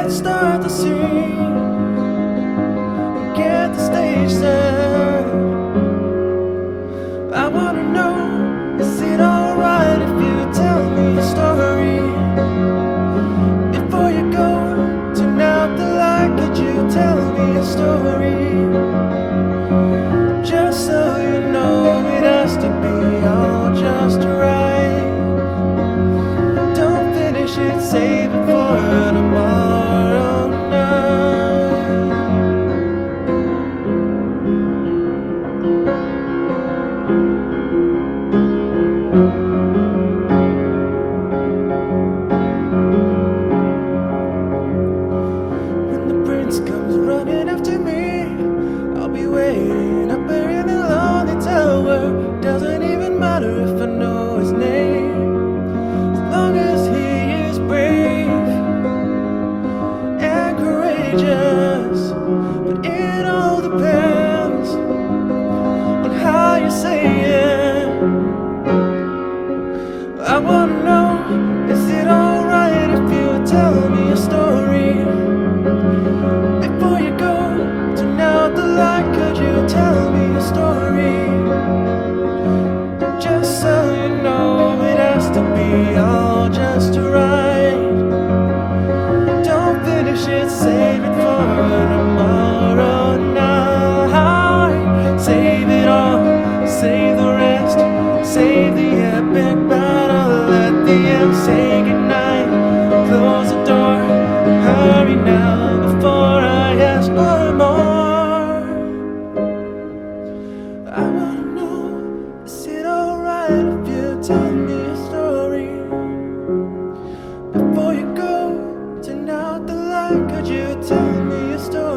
Let's start the scene, get the stage set. I wanna know, is it alright if you tell me a story? Before you go, turn out the light, could you tell me a story? Just so you know, it has to be all just right. Don't finish it, save it for tomorrow night. When the prince comes running after me, I'll be waiting up there in the lonely tower. Doesn't even matter if I know his name, as long as he is brave and courageous. But it all depends on how you say it. I wanna know, is it alright if you tell me a story? Before you go, turn out the light, could you tell me a story? Just so you know, it has to be all just right. Don't finish it, save it for tomorrow night. Save it all, save the rest, save the epic battle at the end. Say goodnight, close the door, hurry now before I ask for more. I wanna know, is it alright if you tell me a story? Before you go, turn out the light, could you tell me a story?